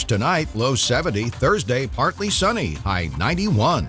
change tonight, low 70. Thursday, partly sunny, high 91.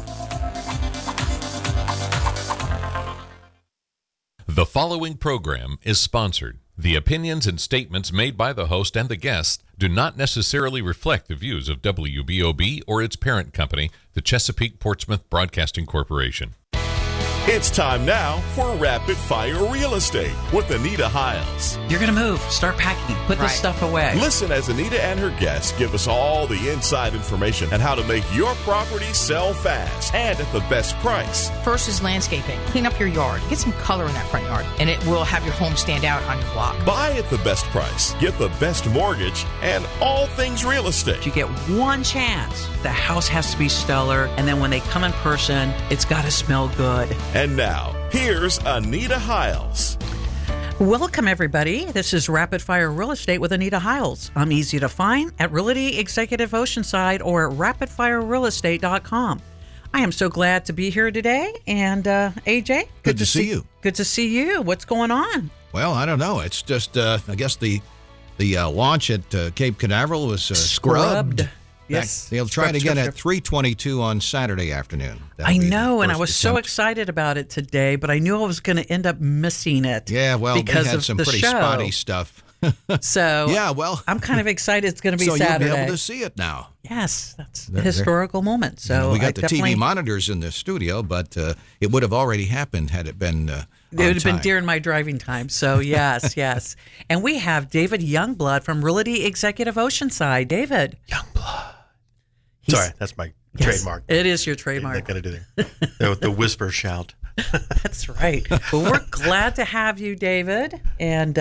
The following program is sponsored. The opinions and statements made by the host and the guests do not necessarily reflect the views of WBOB or its parent company, the Chesapeake Portsmouth Broadcasting Corporation. It's time now for Rapid Fire Real Estate with Anita Hiles. You're going to move. Start packing. Put this stuff away. Listen as Anita and her guests give us all the inside information on how to make your property sell fast and at the best price. First is landscaping. Clean up your yard. Get some color in that front yard, and it will have your home stand out on your block. Buy at the best price. Get the best mortgage and all things real estate. You get one chance. The house has to be stellar, and then when they come in person, it's got to smell good. And now, here's Anita Hiles. Welcome, everybody. This is Rapid Fire Real Estate with Anita Hiles. I'm easy to find at Realty Executive Oceanside or at rapidfirerealestate.com. I am so glad to be here today. And AJ, good to see you. Good to see you. What's going on? Well, I don't know. It's just, I guess the launch at Cape Canaveral was scrubbed. Yes. They'll try it again at 3:22 on Saturday afternoon. I know, and I was so excited about it today, but I knew I was going to end up missing it. Yeah, well, because they had of some the pretty show. spotty stuff. So yeah, well, I'm kind of excited it's going to be so Saturday. you'll be able to see it now. Yes, that's a historical moment. So we got the TV monitors in the studio, but it would have already happened had it been it would have been during my driving time. So yes, yes. And we have David Youngblood from Realty Executive Oceanside. David. Youngblood. Sorry, that's my trademark. It is your trademark. I got to do there. The whisper shout. That's right. Well, we're glad to have you, David. And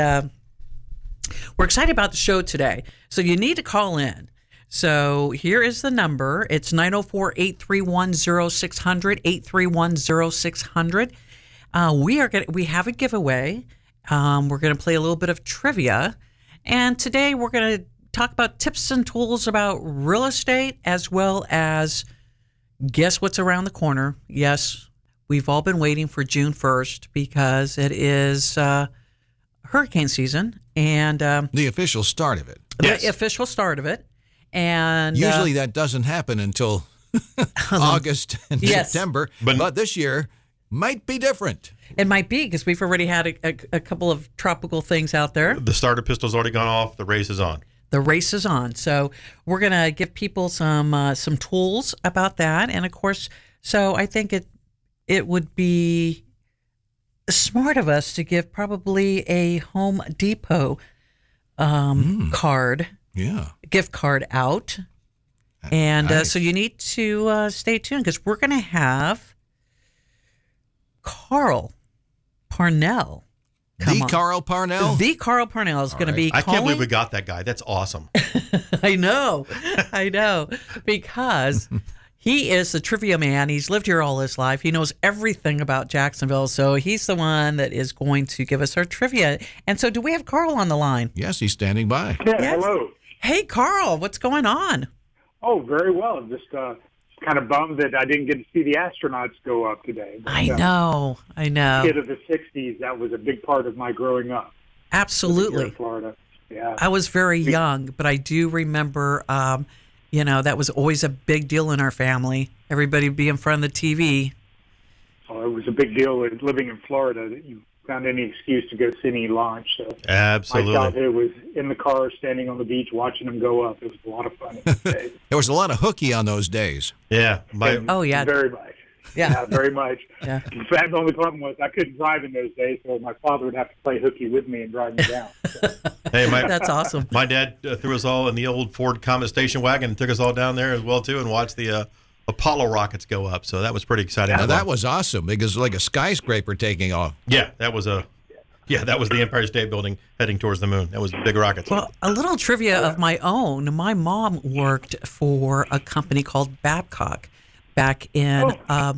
we're excited about the show today. So you need to call in. So here is the number. It's 904-831-0600, 831-0600. We have a giveaway. We're going to play a little bit of trivia. And today we're going to talk about tips and tools about real estate, as well as guess what's around the corner. Yes, we've all been waiting for June 1st because it is hurricane season and the official start of it. The official start of it. And usually that doesn't happen until August and September, but this year might be different. It might be because we've already had a couple of tropical things out there. The starter pistol's already gone off. The race is on. The race is on. So we're going to give people some tools about that. And, of course, so I think it would be smart of us to give probably a Home Depot gift card out. And nice. So you need to stay tuned because we're going to have Carl Parnell. Carl Parnell? The Carl Parnell is going to be calling. I can't believe we got that guy. That's awesome. I know. Because he is the trivia man. He's lived here all his life. He knows everything about Jacksonville. So he's the one that is going to give us our trivia. And so do we have Carl on the line? Yes, he's standing by. Yeah, yes. Hello. Hey, Carl, what's going on? Oh, very well. Just kind of bummed that I didn't get to see the astronauts go up today. But, I know. Kid of the 60s, that was a big part of my growing up. Absolutely. Here in Florida. Yeah. I was very young, but I do remember, that was always a big deal in our family. Everybody would be in front of the TV. Oh, it was a big deal living in Florida that you found any excuse to go see any launch. So absolutely. My childhood was in the car, standing on the beach, watching them go up. It was a lot of fun. There was a lot of hooky on those days. Yeah. Very much. Yeah, very much. Yeah. In fact, the only problem was I couldn't drive in those days, so my father would have to play hooky with me and drive me down. So. Hey, that's awesome. My dad threw us all in the old Ford Comet station wagon and took us all down there as well, too, and watched the Apollo rockets go up. So that was pretty exciting. Now, that was awesome because it was like a skyscraper taking off. Yeah, that was the Empire State Building heading towards the moon. That was big rockets. Well, a little trivia of my own. My mom worked for a company called Babcock back in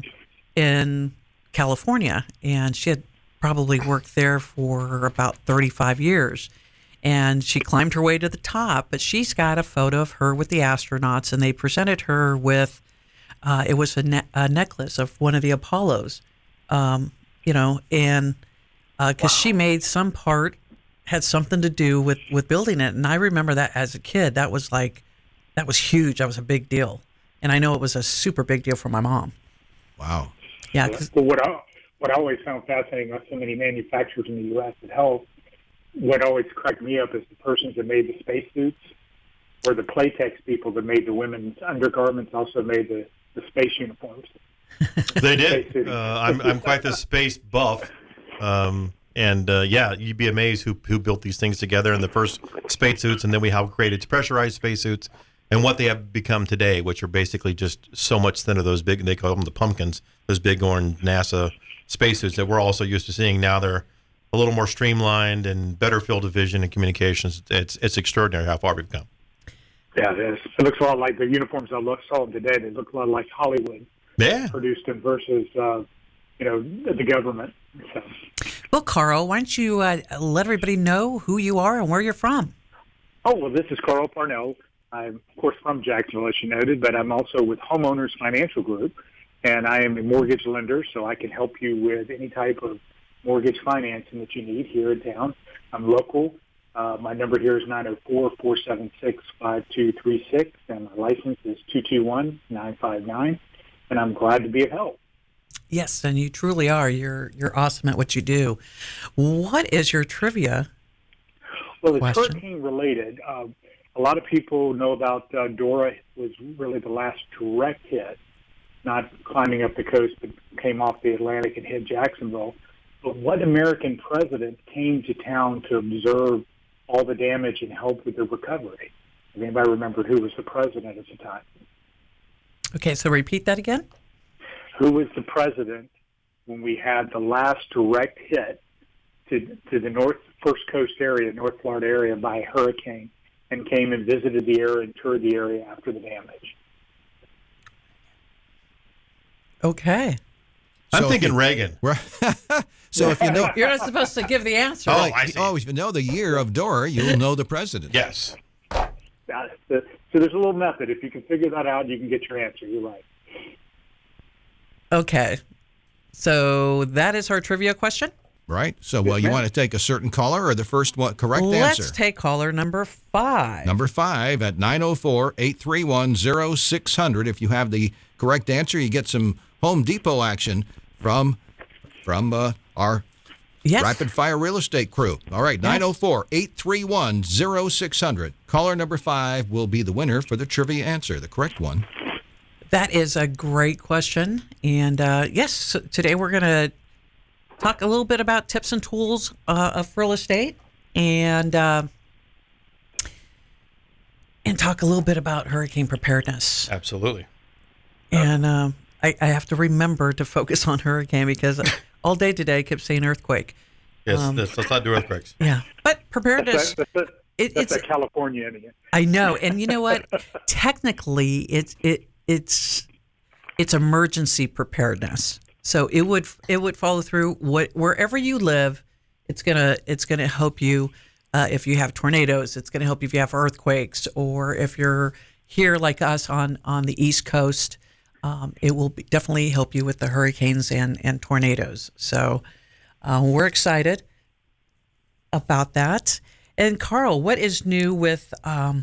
California, and she had probably worked there for about 35 years. And she climbed her way to the top, but she's got a photo of her with the astronauts, and they presented her with it was a necklace of one of the Apollos, and because she made had something to do with building it. And I remember that as a kid, that was like That was huge. That was a big deal. And I know it was a super big deal for my mom. Wow. Yeah. Well, what I always found fascinating about so many manufacturers in the U.S. that help, what always cracked me up is the persons that made the spacesuits, or the Playtex people that made the women's undergarments also made the space uniforms. They did. I'm quite the space buff. You'd be amazed who built these things together in the first spacesuits, and then we have created pressurized spacesuits and what they have become today, which are basically just so much thinner, those big, they call them the pumpkins, those big orange NASA spacesuits that we're also used to seeing. Now they're a little more streamlined and better field of vision and communications. It's extraordinary how far we've come. Yeah, it looks a lot like the uniforms I saw today. They look a lot like Hollywood produced them versus, the government. So. Well, Carl, why don't you let everybody know who you are and where you're from? Oh, well, this is Carl Parnell. I'm, of course, from Jacksonville, as you noted, but I'm also with Homeowners Financial Group, and I am a mortgage lender, so I can help you with any type of mortgage financing that you need here in town. I'm local. My number here is 904-476-5236, and my license is 221959, and I'm glad to be of help. Yes, and you truly are. You're awesome at what you do. What is your trivia? Well, it's question? hurricane related. A lot of people know about Dora was really the last direct hit, not climbing up the coast, but came off the Atlantic and hit Jacksonville. But what American president came to town to observe all the damage and help with the recovery? Does anybody remember who was the president at the time? Okay, so repeat that again. Who was the president when we had the last direct hit to the First Coast area, North Florida area, by a hurricane, and came and visited the area and toured the area after the damage? Okay. I'm thinking Reagan. So if you know, you're not supposed to give the answer. Oh, I see. If you know the year of Dora, you'll know the president. Yes. So there's a little method. If you can figure that out, you can get your answer. You're right. Okay. So that is our trivia question? Right. So, you want to take a certain caller or the first correct answer? Let's take caller number 5. Number 5 at 904-831-0600. If you have the correct answer, you get some Home Depot action from our Rapid Fire Real Estate crew. All right, 904-831-0600. Caller number 5 will be the winner for the trivia answer, the correct one. That is a great question. And yes, today we're going to talk a little bit about tips and tools of real estate and talk a little bit about hurricane preparedness. Absolutely. And I have to remember to focus on hurricane because all day today I kept saying earthquake. Yes, let's not do earthquakes. Yeah, but preparedness. That's a California Indian. I know, and you know what? Technically, it's emergency preparedness. So it would follow through wherever you live. It's gonna help you if you have tornadoes. It's gonna help you if you have earthquakes, or if you're here like us on the East Coast. It will definitely help you with the hurricanes and tornadoes. So we're excited about that. And Carl, what is new with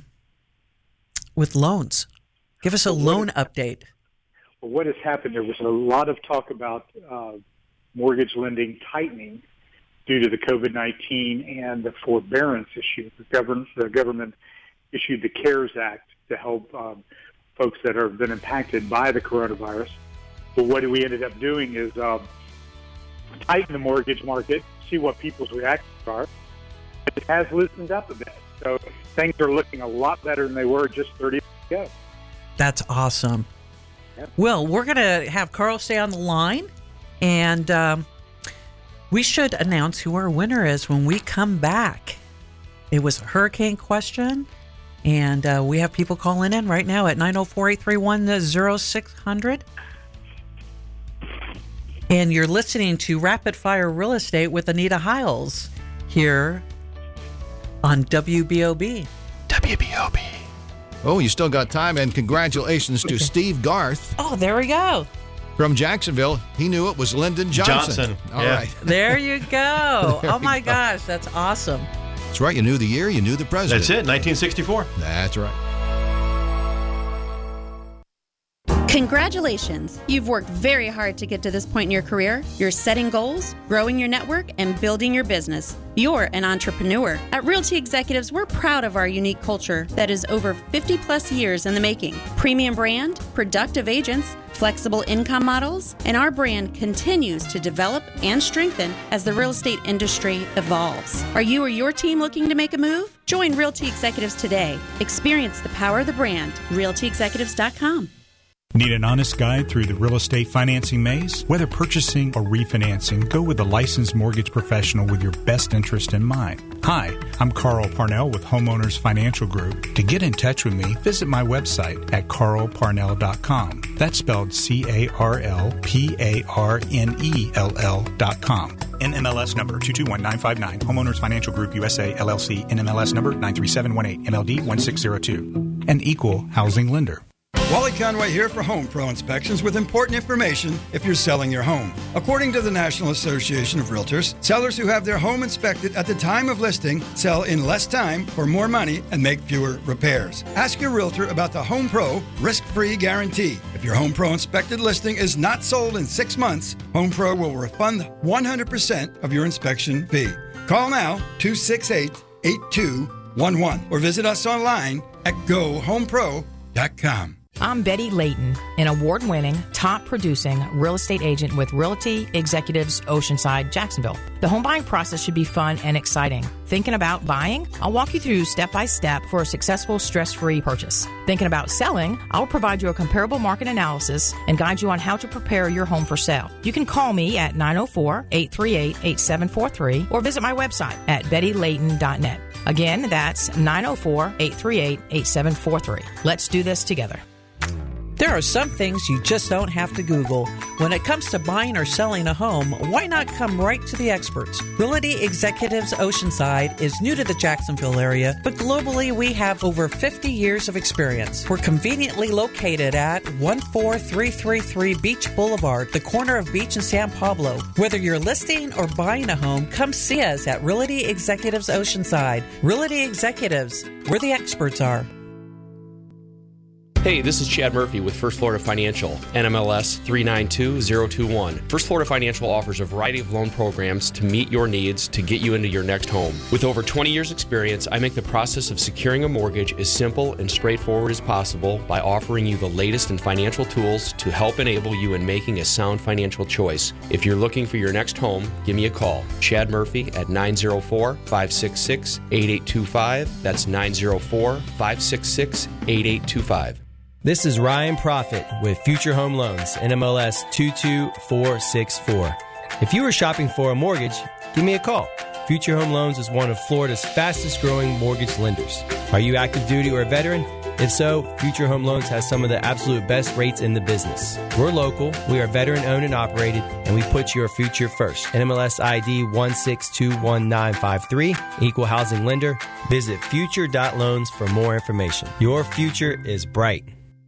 loans? Give us a loan update. Well, what has happened, there was a lot of talk about mortgage lending tightening due to the COVID-19 and the forbearance issue. The government issued the CARES Act to help folks that have been impacted by the coronavirus. But what we ended up doing is tighten the mortgage market, see what people's reactions are. It has loosened up a bit. So things are looking a lot better than they were just 30 years ago. That's awesome. Yep. Well, we're going to have Carl stay on the line, and we should announce who our winner is when we come back. It was a hurricane question, and we have people calling in right now at 904-831-0600. And you're listening to Rapid Fire Real Estate with Anita Hiles here on WBOB. WBOB. Oh, you still got time, and congratulations to Steve Garth. Oh, there we go. From Jacksonville. He knew it was Lyndon Johnson. All right. There you go. Oh, my gosh. That's awesome. That's right. You knew the year. You knew the president. That's it. 1964. That's right. Congratulations! You've worked very hard to get to this point in your career. You're setting goals, growing your network, and building your business. You're an entrepreneur. At Realty Executives, we're proud of our unique culture that is over 50 plus years in the making. Premium brand, productive agents, flexible income models, and our brand continues to develop and strengthen as the real estate industry evolves. Are you or your team looking to make a move? Join Realty Executives today. Experience the power of the brand. RealtyExecutives.com. Need an honest guide through the real estate financing maze? Whether purchasing or refinancing, go with a licensed mortgage professional with your best interest in mind. Hi, I'm Carl Parnell with Homeowners Financial Group. To get in touch with me, visit my website at carlparnell.com. That's spelled CarlParnell.com. NMLS number 221959. Homeowners Financial Group USA LLC. NMLS number 93718. MLD 1602. An equal housing lender. Wally Conway here for Home Pro Inspections with important information if you're selling your home. According to the National Association of Realtors, sellers who have their home inspected at the time of listing sell in less time for more money and make fewer repairs. Ask your realtor about the Home Pro risk-free guarantee. If your Home Pro inspected listing is not sold in 6 months, Home Pro will refund 100% of your inspection fee. Call now 268-8211 or visit us online at GoHomePro.com. I'm Betty Layton, an award-winning, top-producing real estate agent with Realty Executives Oceanside, Jacksonville. The home buying process should be fun and exciting. Thinking about buying? I'll walk you through step-by-step for a successful, stress-free purchase. Thinking about selling? I'll provide you a comparable market analysis and guide you on how to prepare your home for sale. You can call me at 904-838-8743 or visit my website at bettylayton.net. Again, that's 904-838-8743. Let's do this together. There are some things you just don't have to Google. When it comes to buying or selling a home, why not come right to the experts? Realty Executives Oceanside is new to the Jacksonville area, but globally we have over 50 years of experience. We're conveniently located at 14333 Beach Boulevard, the corner of Beach and San Pablo. Whether you're listing or buying a home, come see us at Realty Executives Oceanside. Realty Executives, where the experts are. Hey, this is Chad Murphy with First Florida Financial, NMLS 392021. First Florida Financial offers a variety of loan programs to meet your needs to get you into your next home. With over 20 years experience, I make the process of securing a mortgage as simple and straightforward as possible by offering you the latest in financial tools to help enable you in making a sound financial choice. If you're looking for your next home, give me a call. Chad Murphy at 904-566-8825. That's 904-566-8825. This is Ryan Profit with Future Home Loans, NMLS 22464. If you are shopping for a mortgage, give me a call. Future Home Loans is one of Florida's fastest growing mortgage lenders. Are you active duty or a veteran? If so, Future Home Loans has some of the absolute best rates in the business. We're local, we are veteran owned and operated, and we put your future first. NMLS ID 1621953, equal housing lender. Visit future.loans for more information. Your future is bright.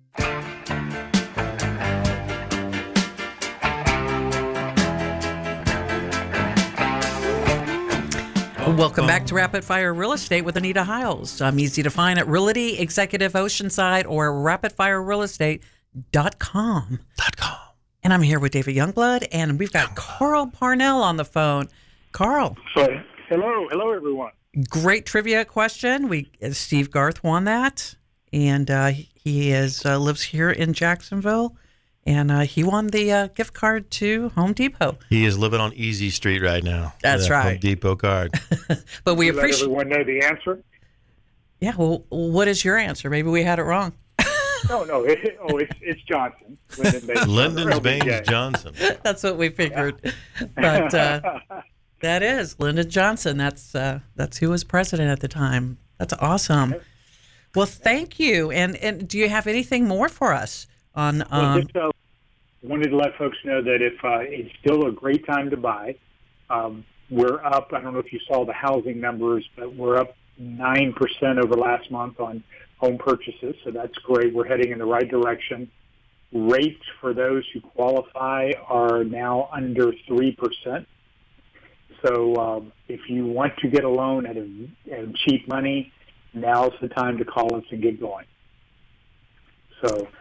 Welcome back to Rapid Fire Real Estate with Anita Hiles. I'm easy to find at Realty Executive Oceanside or rapidfirerealestate.com. And I'm here with David Youngblood, and we've got Carl Parnell on the phone. Carl. Hello, everyone. Great trivia question. Steve Garth won that, and he lives here in Jacksonville. And he won the gift card to Home Depot. He is living on Easy Street right now. That's right. Home Depot card. But we appreciate. Let everyone know the answer. Yeah. Well, what is your answer? Maybe we had it wrong. No. It's Johnson. Lyndon Baines Johnson. That's what we figured. Yeah. But that is Lyndon Johnson. That's who was president at the time. That's awesome. Well, thank you. And do you have anything more for us? Just wanted to let folks know that if it's still a great time to buy, we're up. I don't know if you saw the housing numbers, but we're up 9% over last month on home purchases, so that's great. We're heading in the right direction. Rates for those who qualify are now under 3%. So if you want to get a loan at cheap money, now's the time to call us and get going. So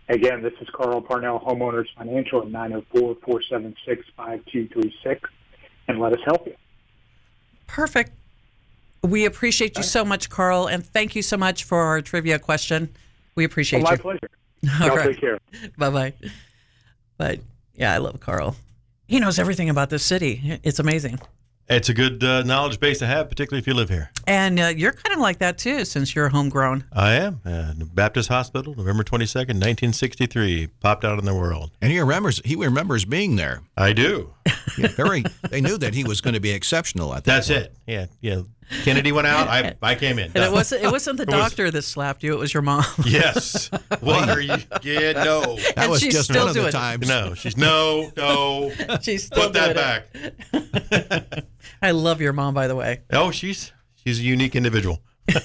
Again, this is Carl Parnell, Homeowners Financial at 904-476-5236, and let us help you. Perfect. We appreciate you so much, Carl, and thank you so much for our trivia question. We appreciate My you. pleasure. All Y'all right. take care. Bye-bye. But, yeah, I love Carl. He knows everything about this city. It's amazing. It's a good knowledge base to have, particularly if you live here. And you're kind of like that, too, since you're homegrown. I am. Baptist Hospital, November 22nd, 1963. Popped out in the world. And he remembers being there. I do. Yeah, they knew that he was going to be exceptional at that That's point. it. Yeah. Kennedy went out. I came in. And it wasn't the doctor that slapped you. It was your mom. Yes. What are you? Yeah, no. That And was she's just still one of the doing it. times. No. She's no. She's still Put that doing back. I love your mom, by the way. Oh, she's a unique individual.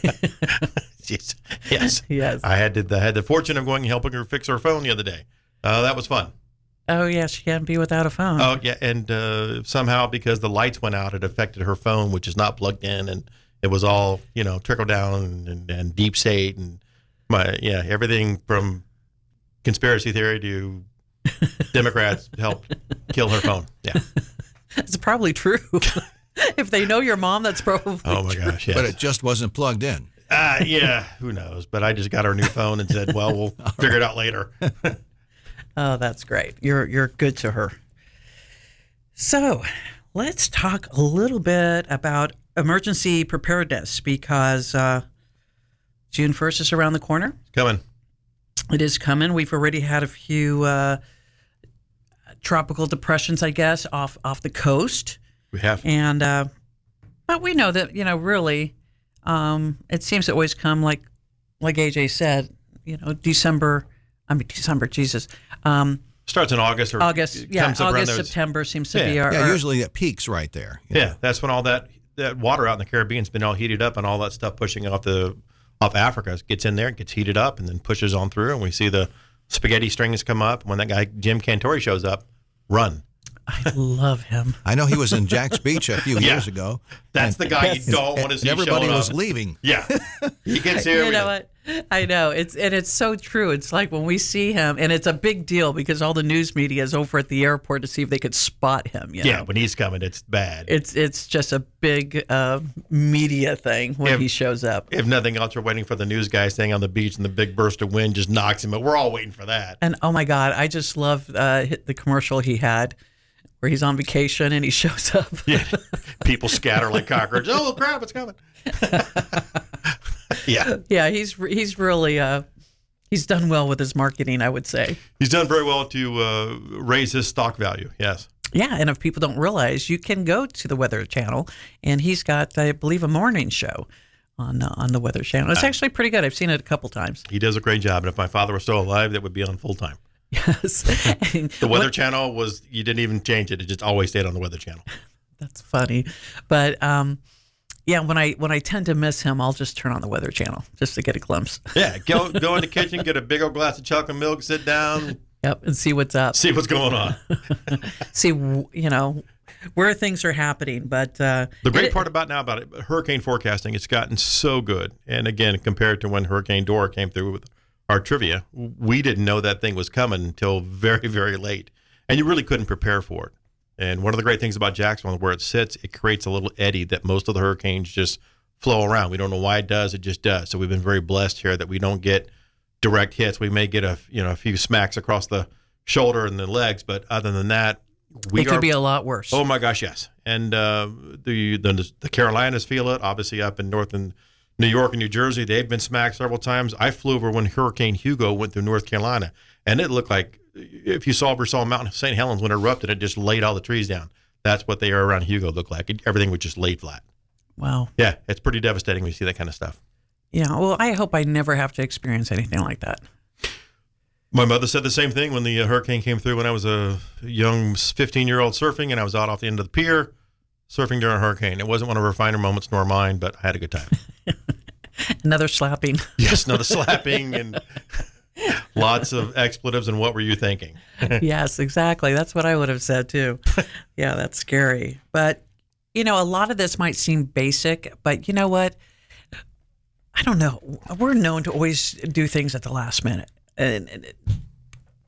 Yes. Yes. I had the fortune of going and helping her fix her phone the other day. That was fun. Oh, yeah, she can't be without a phone. Oh, yeah, and somehow because the lights went out, it affected her phone, which is not plugged in, and it was all trickle down and deep state and everything from conspiracy theory to Democrats helped kill her phone. Yeah, It's probably true. If they know your mom, that's probably oh my true. gosh, yes. But it just wasn't plugged in. Yeah, who knows? But I just got her a new phone and said, well, we'll figure it out later. Oh, that's great. You're good to her. So let's talk a little bit about emergency preparedness because June 1st is around the corner. It's coming. It is coming. We've already had a few tropical depressions, I guess, off the coast. We have. And but we know that, really, it seems to always come like AJ said, December, Jesus. Starts in August or August, comes up around there. September seems to be our... Yeah, usually it peaks right there. Yeah, that's when all that water out in the Caribbean's been all heated up and all that stuff pushing off Africa gets in there, it gets heated up and then pushes on through and we see the spaghetti strings come up. When that guy Jim Cantori shows up, run. I love him. I know he was in Jack's Beach a few years ago. That's the guy you don't want to see. Everybody showing was up. leaving. Yeah, he gets here. You know what? I know it's so true. It's like when we see him, and it's a big deal because all the news media is over at the airport to see if they could spot him. Yeah, when he's coming, it's bad. It's just a big media thing when he shows up. If nothing else, we're waiting for the news guy staying on the beach, and the big burst of wind just knocks him. But we're all waiting for that. And oh my God, I just love the commercial he had where he's on vacation and he shows up. Yeah, people scatter like cockroaches. Oh crap, it's coming. Yeah, he's really he's done well with his marketing, I would say. He's done very well to raise his stock value. Yes. Yeah, and if people don't realize, you can go to the Weather Channel, and he's got, I believe, a morning show on the Weather Channel. It's actually pretty good. I've seen it a couple times. He does a great job, and if my father was still alive, that would be on full time. Yes. The Weather Channel you didn't even change it. It just always stayed on the Weather Channel. That's funny. But yeah, when I tend to miss him, I'll just turn on the Weather Channel just to get a glimpse. Yeah, go in the kitchen, get a big old glass of chocolate milk, sit down. Yep, and see what's up. See what's going on. See, where things are happening. But the great part about hurricane forecasting, it's gotten so good. And again, compared to when Hurricane Dora came through with our trivia, we didn't know that thing was coming until very, very late. And you really couldn't prepare for it. And one of the great things about Jacksonville, where it sits, it creates a little eddy that most of the hurricanes just flow around. We don't know why it does. It just does. So we've been very blessed here that we don't get direct hits. We may get a few smacks across the shoulder and the legs, but other than that, it could be a lot worse. Oh my gosh, yes. And the Carolinas feel it. Obviously, up in northern New York and New Jersey, they've been smacked several times. I flew over when Hurricane Hugo went through North Carolina, and it looked like if you ever saw Mount St. Helens when it erupted, it just laid all the trees down. That's what they are around Hugo look like. Everything was just laid flat. Wow. Yeah, it's pretty devastating when you see that kind of stuff. Yeah, well, I hope I never have to experience anything like that. My mother said the same thing when the hurricane came through when I was a young 15-year-old surfing, and I was out off the end of the pier surfing during a hurricane. It wasn't one of her finer moments nor mine, but I had a good time. Another slapping. Yes, another slapping and lots of expletives. And what were you thinking? Yes, exactly. That's what I would have said too. Yeah, that's scary. But, a lot of this might seem basic, but you know what? I don't know. We're known to always do things at the last minute. And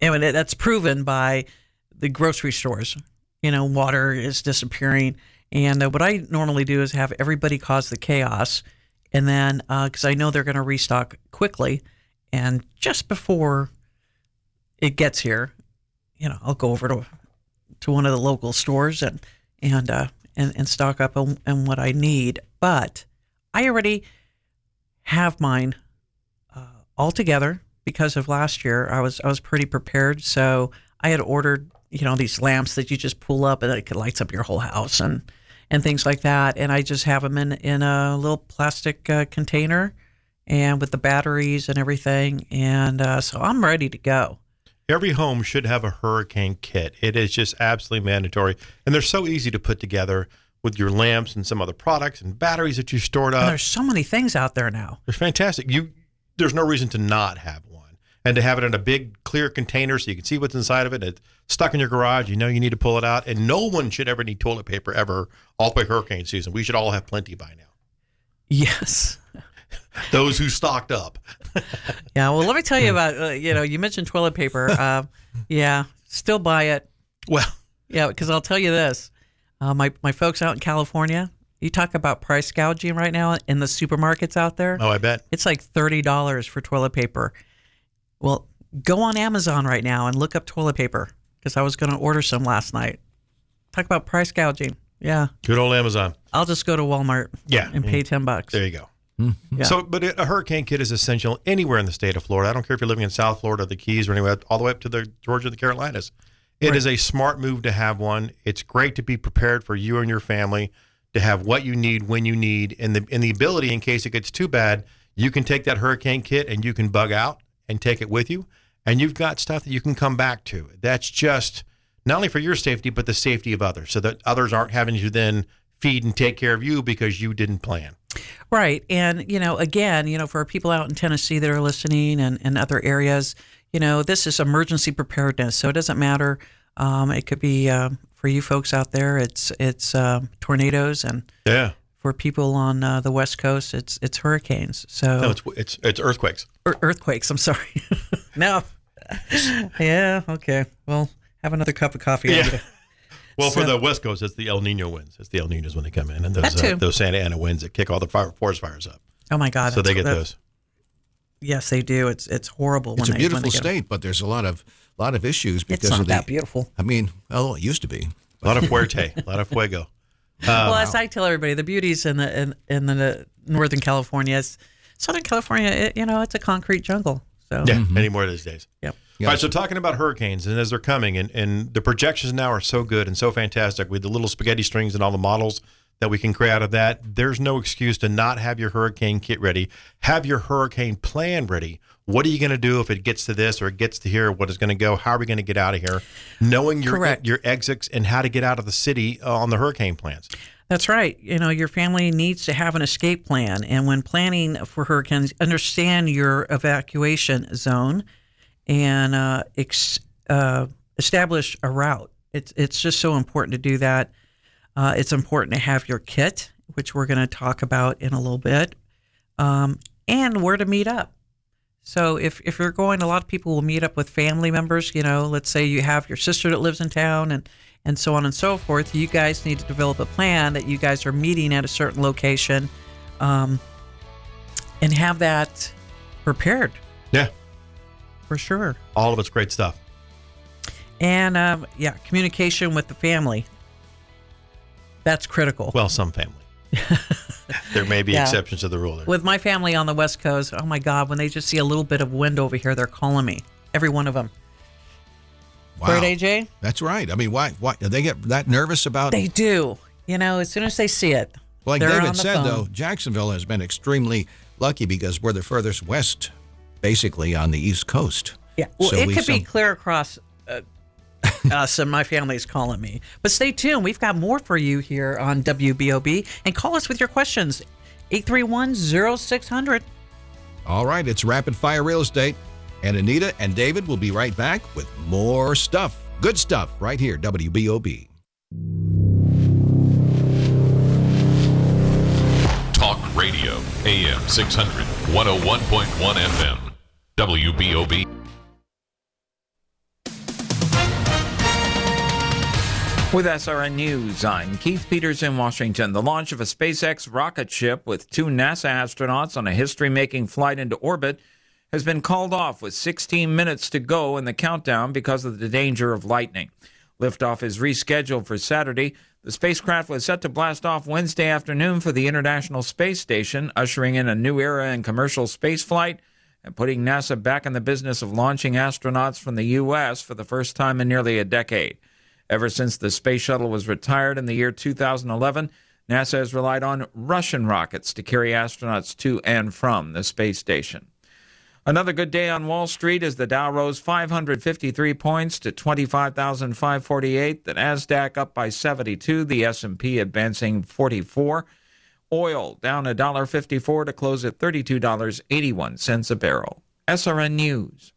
and that's proven by the grocery stores. Water is disappearing. And what I normally do is have everybody cause the chaos. And then, because I know they're going to restock quickly. And just before it gets here, I'll go over to one of the local stores and stock up on what I need. But I already have mine all together because of last year. I was pretty prepared, so I had ordered these lamps that you just pull up and it lights up your whole house and things like that. And I just have them in a little plastic container and with the batteries and everything. And so I'm ready to go. Every home should have a hurricane kit. It is just absolutely mandatory. And they're so easy to put together with your lamps and some other products and batteries that you stored up. And there's so many things out there now. They're fantastic. There's no reason to not have one. And to have it in a big, clear container so you can see what's inside of it. It's stuck in your garage. You need to pull it out. And no one should ever need toilet paper ever all the way hurricane season. We should all have plenty by now. Yes. Those who stocked up. Yeah, well, let me tell you about, you mentioned toilet paper. Yeah, still buy it. Well. Yeah, because I'll tell you this. My folks out in California, you talk about price gouging right now in the supermarkets out there. Oh, I bet. It's like $30 for toilet paper. Well, go on Amazon right now and look up toilet paper because I was going to order some last night. Talk about price gouging. Yeah. Good old Amazon. I'll just go to Walmart and pay $10. There you go. Yeah. So, but a hurricane kit is essential anywhere in the state of Florida. I don't care if you're living in South Florida, the Keys, or anywhere, all the way up to the Georgia, the Carolinas. It is a smart move to have one. It's great to be prepared for you and your family to have what you need when you need, and the ability in case it gets too bad, you can take that hurricane kit and you can bug out and take it with you, and you've got stuff that you can come back to. That's just not only for your safety, but the safety of others, so that others aren't having to then feed and take care of you because you didn't plan. Right. And, again, for people out in Tennessee that are listening and other areas, this is emergency preparedness. So it doesn't matter. It could be for you folks out there, it's tornadoes, and for people on the West Coast, it's hurricanes. So no, it's earthquakes. Earthquakes. I'm sorry. No. Yeah. Okay. Well, have another cup of coffee. Yeah. Well, for the West Coast, it's the El Nino winds. It's the El Ninos when they come in, and those Santa Ana winds that kick all the forest fires up. Oh my God! So they get those. Yes, they do. It's horrible. It's a beautiful state, but there's a lot of issues because it's not that beautiful. I mean, well, it used to be. A lot of fuerte, a lot of fuego. Well, as I tell everybody, the beauties in the Northern California, Southern California, it's a concrete jungle. So many more these days. Yep. All right, so talking about hurricanes, and as they're coming, and the projections now are so good and so fantastic with the little spaghetti strings and all the models that we can create out of that, there's no excuse to not have your hurricane kit ready. Have your hurricane plan ready. What are you going to do if it gets to this or it gets to here? What is going to go? How are we going to get out of here? Knowing your exits and how to get out of the city on the hurricane plans. That's right. Your family needs to have an escape plan. And when planning for hurricanes, understand your evacuation zone and establish a route. It's just so important to do that. It's important to have your kit, which we're going to talk about in a little bit, and where to meet up. So if you're going, a lot of people will meet up with family members. Let's say you have your sister that lives in town and so on and so forth. You guys need to develop a plan that you guys are meeting at a certain location and have that prepared. Yeah. For sure. All of it's great stuff. And, communication with the family. That's critical. Well, some family. There may be exceptions to the rule there. With my family on the West Coast, oh my God, when they just see a little bit of wind over here, they're calling me. Every one of them. Wow. Right, AJ? That's right. I mean, why do they get that nervous about it? They do. As soon as they see it. Like David said, though, Jacksonville has been extremely lucky because we're the furthest west, basically, on the East Coast. Yeah. Well, so it could be clear across us, and my family's calling me. But stay tuned. We've got more for you here on WBOB. And call us with your questions. 831-0600. All right. It's Rapid Fire Real Estate. And Anita and David will be right back with more stuff. Good stuff right here, WBOB. Talk Radio, AM 600, 101.1 FM, WBOB. With SRN News, I'm Keith Peters in Washington. The launch of a SpaceX rocket ship with 2 NASA astronauts on a history-making flight into orbit has been called off with 16 minutes to go in the countdown because of the danger of lightning. Liftoff is rescheduled for Saturday. The spacecraft was set to blast off Wednesday afternoon for the International Space Station, ushering in a new era in commercial spaceflight and putting NASA back in the business of launching astronauts from the U.S. for the first time in nearly a decade. Ever since the space shuttle was retired in the year 2011, NASA has relied on Russian rockets to carry astronauts to and from the space station. Another good day on Wall Street as the Dow rose 553 points to 25,548. The Nasdaq up by 72. The S&P advancing 44. Oil down $1.54 to close at $32.81 a barrel. SRN News.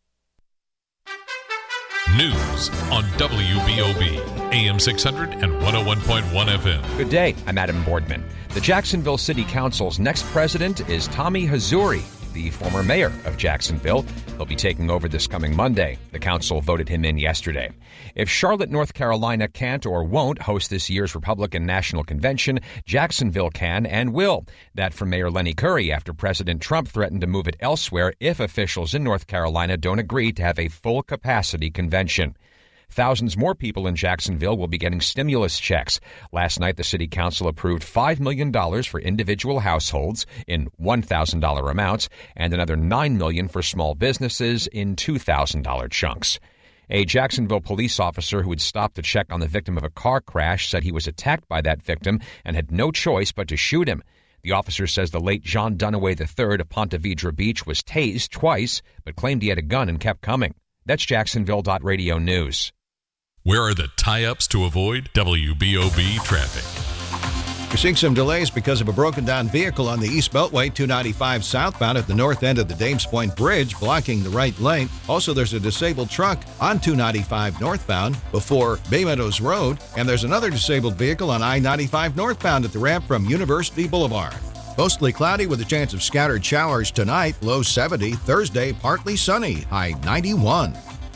News on WBOB, AM 600 and 101.1 FM. Good day, I'm Adam Boardman. The Jacksonville City Council's next president is Tommy Hazouri, the former mayor of Jacksonville. He'll be taking over this coming Monday. The council voted him in yesterday. If Charlotte, North Carolina can't or won't host this year's Republican National Convention, Jacksonville can and will. That from Mayor Lenny Curry after President Trump threatened to move it elsewhere if officials in North Carolina don't agree to have a full-capacity convention. Thousands more people in Jacksonville will be getting stimulus checks. Last night, the City Council approved $5 million for individual households in $1,000 amounts and another $9 million for small businesses in $2,000 chunks. A Jacksonville police officer who had stopped to check on the victim of a car crash said he was attacked by that victim and had no choice but to shoot him. The officer says the late John Dunaway III of Ponte Vedra Beach was tased twice, but claimed he had a gun and kept coming. That's Jacksonville.radio news. Where are the tie-ups to avoid WBOB traffic? We're seeing some delays because of a broken-down vehicle on the East Beltway, 295 southbound at the north end of the Dames Point Bridge, blocking the right lane. Also, there's a disabled truck on 295 northbound before Bay Meadows Road, and there's another disabled vehicle on I-95 northbound at the ramp from University Boulevard. Mostly cloudy with a chance of scattered showers tonight, low 70. Thursday, partly sunny, high 91.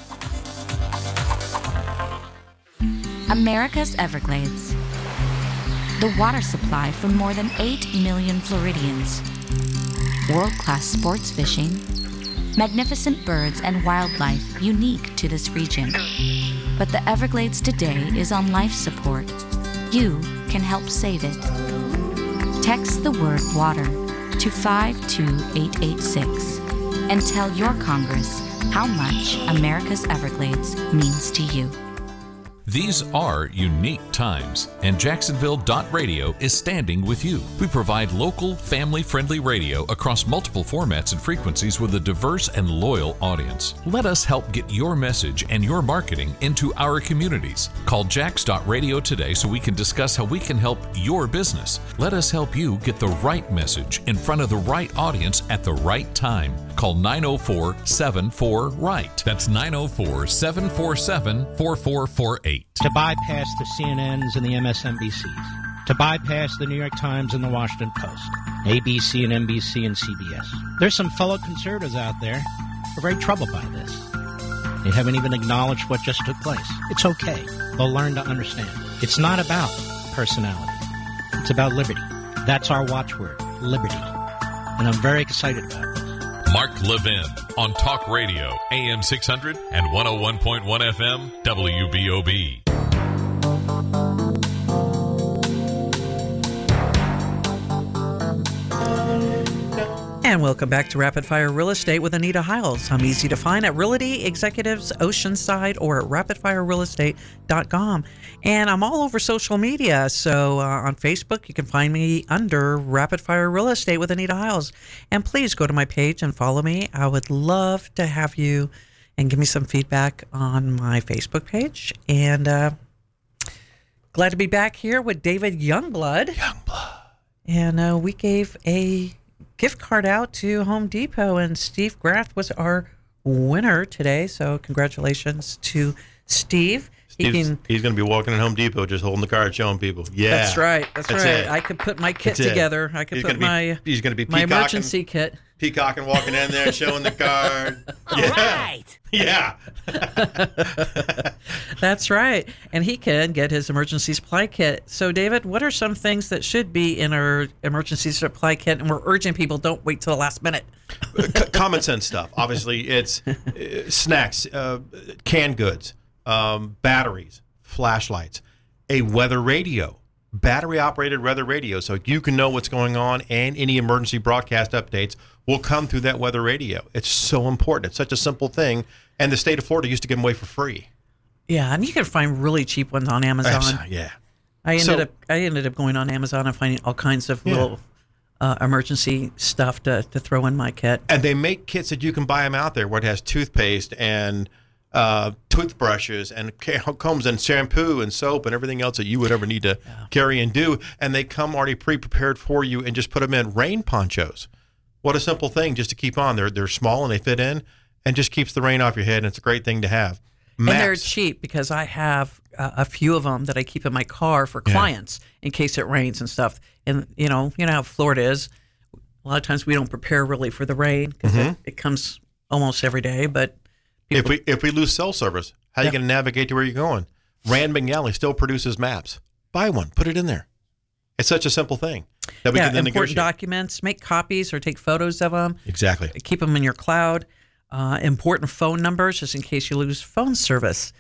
America's Everglades. The water supply for more than 8 million Floridians. World-class sports fishing. Magnificent birds and wildlife unique to this region. But the Everglades today is on life support. You can help save it. Text the word water to 52886 and tell your Congress how much America's Everglades means to you. These are unique times, and Jacksonville.radio is standing with you. We provide local, family-friendly radio across multiple formats and frequencies with a diverse and loyal audience. Let us help get your message and your marketing into our communities. Call Jax.radio today so we can discuss how we can help your business. Let us help you get the right message in front of the right audience at the right time. Call 904-74-RIGHT. That's 904-747-4448. To bypass the CNNs and the MSNBCs. To bypass the New York Times and the Washington Post. ABC and NBC and CBS. There's some fellow conservatives out there who are very troubled by this. They haven't even acknowledged what just took place. It's okay. They'll learn to understand. It's not about personality. It's about liberty. That's our watchword, liberty. And I'm very excited about this. Mark Levin on Talk Radio, AM 600 and 101.1 FM, WBOB. And welcome back to Rapid Fire Real Estate with Anita Hiles. I'm easy to find at Realty Executives Oceanside or at rapidfirerealestate.com. And I'm all over social media. So on Facebook, you can find me under Rapid Fire Real Estate with Anita Hiles. And please go to my page and follow me. I would love to have you and give me some feedback on my Facebook page. And glad to be back here with David Youngblood. And we gave a gift card out to Home Depot, and Steve Graff was our winner today. So congratulations to Steve. He's going to be walking in Home Depot just holding the card, showing people. Yeah. That's right. That's right. it. I could put my kit together. I could put he's going to be my emergency kit. Peacocking, walking in there, showing the card. All right. Yeah. That's right. And he can get his emergency supply kit. So, David, what are some things that should be in our emergency supply kit? And we're urging people, don't wait till the last minute. Common sense stuff. Obviously, it's snacks, canned goods, batteries, flashlights, a weather radio, battery-operated weather radio, so you can know what's going on, and any emergency broadcast updates will come through that weather radio. It's so important. It's such a simple thing, and the state of Florida used to give them away for free. Yeah, and you can find really cheap ones on Amazon. Yeah. I ended up going on Amazon and finding all kinds of little emergency stuff to throw in my kit. And they make kits that you can buy them out there where it has toothpaste and toothbrushes and combs and shampoo and soap and everything else that you would ever need to carry and do. And they come already pre-prepared for you and just put them in. Rain ponchos. What a simple thing just to keep on. They're small and they fit in and just keeps the rain off your head. And it's a great thing to have. And they're cheap because I have a few of them that I keep in my car for clients in case it rains and stuff. And you know how Florida is. A lot of times we don't prepare really for the rain because it comes almost every day. But if we lose cell service, how are you going to navigate to where you're going? Rand McNally still produces maps. Buy one, put it in there. It's such a simple thing that we can then important negotiate. Documents, make copies or take photos of them. Exactly. Keep them in your cloud. Important phone numbers just in case you lose phone service.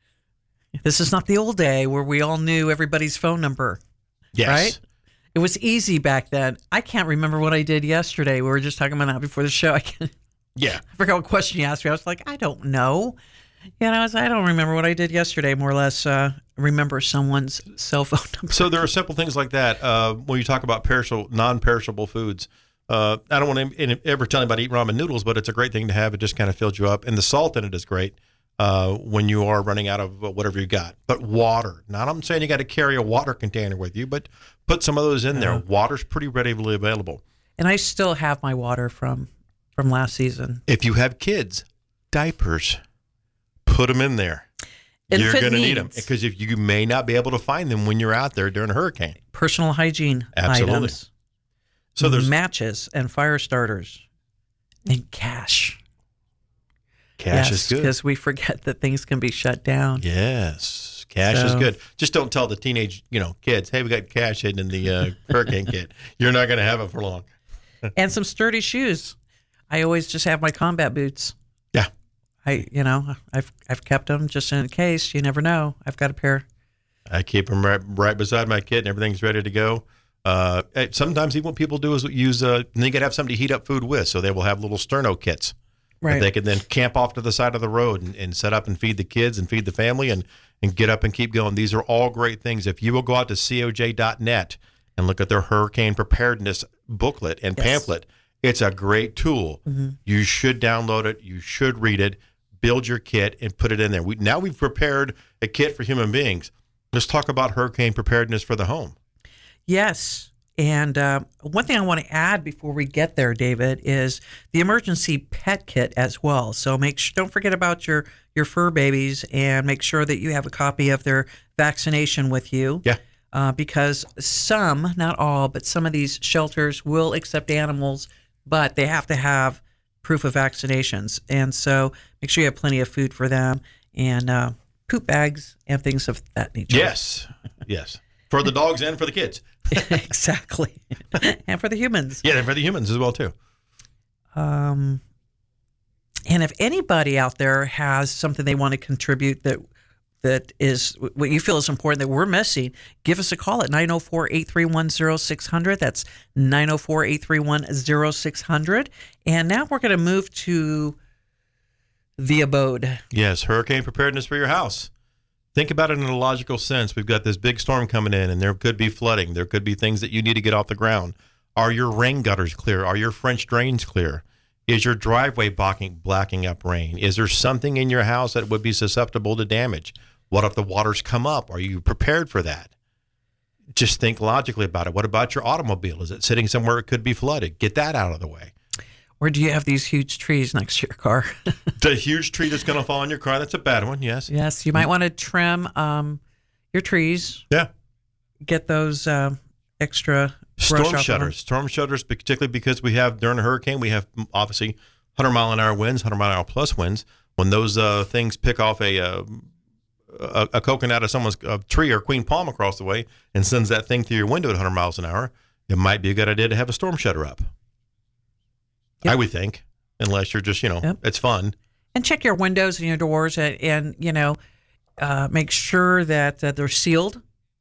This is not the old day where we all knew everybody's phone number. Yes. Right? It was easy back then. I can't remember what I did yesterday. We were just talking about that before the show. I forgot what question you asked me. I was like, I don't know. I don't remember what I did yesterday, more or less remember someone's cell phone number. So there are simple things like that. When you talk about non-perishable foods, I don't want to ever tell anybody to eat ramen noodles, but it's a great thing to have. It just kind of fills you up. And the salt in it is great when you are running out of whatever you got. But water. Now, I'm saying you got to carry a water container with you, but put some of those in there. Water's pretty readily available. And I still have my water from last season. If you have kids, diapers, put them in there. You're going to need them because if you may not be able to find them when you're out there during a hurricane. Personal hygiene items. So there's matches and fire starters and cash. Cash is good because we forget that things can be shut down. Yes, cash is good. Just don't tell the teenage, kids, hey, we got cash hidden in the hurricane kit. You're not going to have it for long. And some sturdy shoes. I always just have my combat boots. Yeah. I've kept them just in case. You never know. I've got a pair. I keep them right beside my kit, and everything's ready to go. Sometimes even what people do is use, they got to have somebody to heat up food with, so they will have little sterno kits. Right. That they can then camp off to the side of the road and set up and feed the kids and feed the family and get up and keep going. These are all great things. If you will go out to coj.net and look at their hurricane preparedness booklet and pamphlet, it's a great tool. Mm-hmm. You should download it. You should read it, build your kit, and put it in there. Now we've prepared a kit for human beings. Let's talk about hurricane preparedness for the home. Yes. And one thing I want to add before we get there, David, is the emergency pet kit as well. So don't forget about your fur babies and make sure that you have a copy of their vaccination with you. Yeah. Because some, not all, but some of these shelters will accept animals, but they have to have proof of vaccinations. And so make sure you have plenty of food for them and poop bags and things of that nature. Yes. Yes. For the dogs and for the kids. Exactly. And for the humans. Yeah, and for the humans as well, too. And if anybody out there has something they want to contribute that is what you feel is important that we're missing, give us a call at 904-831-0600. That's 904-831-0600. And now we're going to move to the abode. Yes, hurricane preparedness for your house. Think about it in a logical sense. We've got this big storm coming in, and there could be flooding. There could be things that you need to get off the ground. Are your rain gutters clear? Are your French drains clear? Is your driveway blacking up rain? Is there something in your house that would be susceptible to damage? What if the waters come up? Are you prepared for that? Just think logically about it. What about your automobile? Is it sitting somewhere it could be flooded? Get that out of the way. Or do you have these huge trees next to your car? The huge tree that's going to fall on your car, that's a bad one, yes. Yes, you might want to trim your trees. Yeah. Get those extra storm shutters. Storm shutters, particularly because we have, during a hurricane, we have obviously 100-mile-an-hour winds, 100-mile-an-hour plus winds. When those things pick off a coconut of someone's tree or queen palm across the way and sends that thing through your window at 100 miles an hour, it might be a good idea to have a storm shutter up. Yep. I would think, unless you're just, it's fun. And check your windows and your doors and make sure that they're sealed.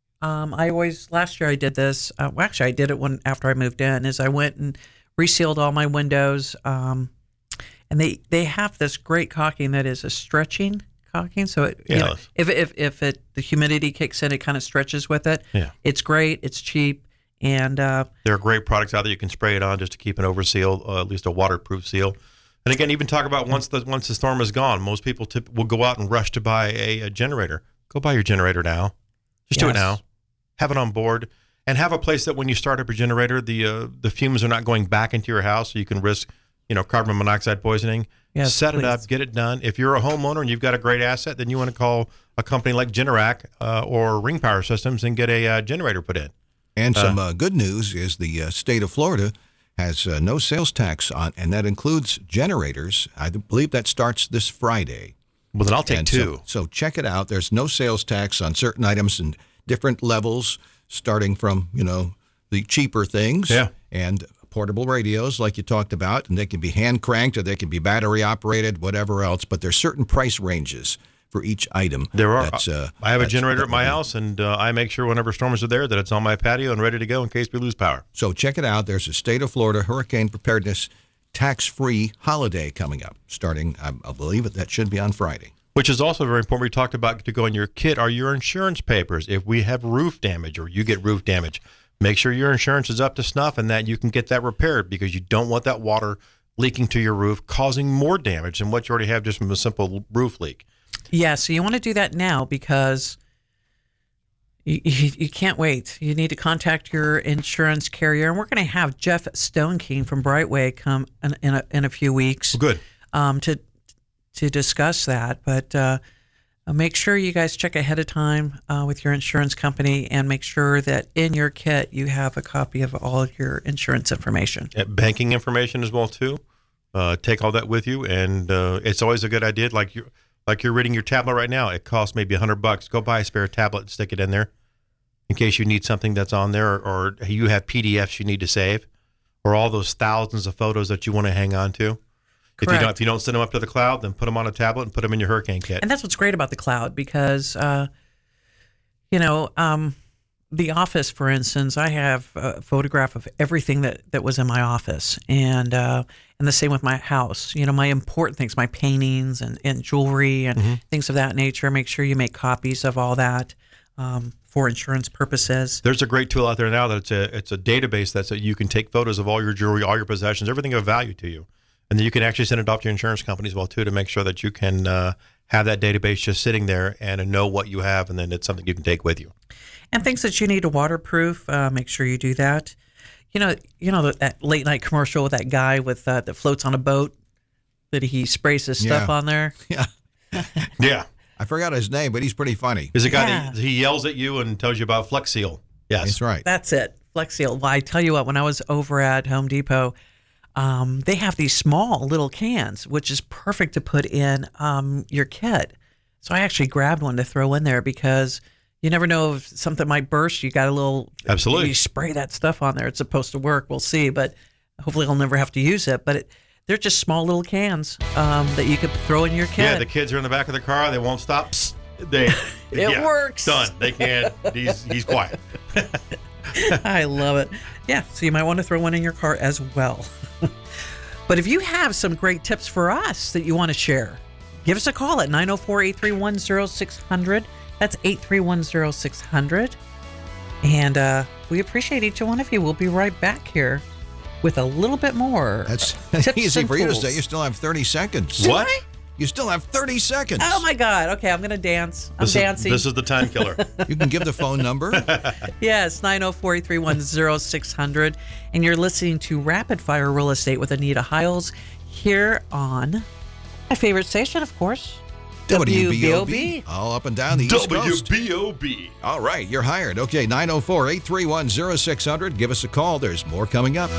Last year I did this. Actually, I did it after I moved in, is I went and resealed all my windows. And they have this great caulking that is a stretching caulking. So if the humidity kicks in, it kind of stretches with it. Yeah. It's great. It's cheap. And there are great products out there you can spray it on just to keep an overseal, at least a waterproof seal. And again, even talk about once the storm is gone, most people will go out and rush to buy a generator. Go buy your generator now. Just do it now. Have it on board, and have a place that when you start up your generator, the fumes are not going back into your house, so you can risk carbon monoxide poisoning. Yes, Set it up, get it done. If you're a homeowner and you've got a great asset, then you want to call a company like Generac or Ring Power Systems and get a generator put in. And some good news is the state of Florida has no sales tax on, and that includes generators. I believe that starts this Friday. Well, then I'll take two. So check it out. There's no sales tax on certain items and different levels, starting from, the cheaper things and portable radios like you talked about, and they can be hand cranked or they can be battery operated, whatever else. But there's certain price ranges for each item. There are. I have a generator at my house, and I make sure whenever storms are there that it's on my patio and ready to go in case we lose power. So check it out. There's a State of Florida Hurricane Preparedness tax-free holiday coming up, starting, I believe that should be on Friday. Which is also very important. We talked about to go in your kit are your insurance papers. If we have roof damage or you get roof damage, make sure your insurance is up to snuff and that you can get that repaired, because you don't want that water leaking to your roof, causing more damage than what you already have just from a simple roof leak. Yeah, so you want to do that now because you can't wait. You need to contact your insurance carrier. And we're going to have Jeff Stoneking from Brightway come in a few weeks. Good. To discuss that. But make sure you guys check ahead of time with your insurance company and make sure that in your kit you have a copy of all of your insurance information. Banking information as well, too. Take all that with you. And it's always a good idea. Like you're reading your tablet right now. It costs maybe $100. Go buy a spare tablet and stick it in there in case you need something that's on there, or you have PDFs you need to save, or all those thousands of photos that you want to hang on to. If you don't send them up to the cloud, then put them on a tablet and put them in your hurricane kit. And that's what's great about the cloud, because, the office, for instance, I have a photograph of everything that was in my office, and the same with my house. My important things, my paintings and jewelry and things of that nature. Make sure you make copies of all that for insurance purposes. There's a great tool out there now that it's a database that you can take photos of all your jewelry, all your possessions, everything of value to you. And then you can actually send it off to your insurance company as well, too, to make sure that you can have that database just sitting there and know what you have, and then it's something you can take with you. And things that you need to waterproof, make sure you do that. That late night commercial with that guy with that floats on a boat, that he sprays his stuff on there. Yeah. Yeah. I forgot his name, but he's pretty funny. There's a guy that he yells at you and tells you about Flex Seal. Yes. That's right. That's it. Flex Seal. Well, I tell you what, when I was over at Home Depot, they have these small little cans, which is perfect to put in your kit. So I actually grabbed one to throw in there because you never know if something might burst. You got a little... Absolutely. You spray that stuff on there. It's supposed to work. We'll see. But hopefully I'll never have to use it. But they're just small little cans that you could throw in your kit. Yeah, the kids are in the back of the car. They won't stop. It works. Done. They can't. He's quiet. I love it. Yeah, so you might want to throw one in your car as well. But if you have some great tips for us that you want to share, give us a call at 904-831-0600. That's 831-0600. And we appreciate each one of you. We'll be right back here with a little bit more. That's easy for you to say. You still have 30 seconds. What? You still have 30 seconds. Oh, my God. Okay, I'm going to dance. I'm dancing. This is the time killer. You can give the phone number. Yes, 904-831-0600. And you're listening to Rapid Fire Real Estate with Anita Hiles here on my favorite station, of course, WBOB. All up and down the East Coast. WBOB. All right, you're hired. Okay, 904-831-0600. Give us a call. There's more coming up.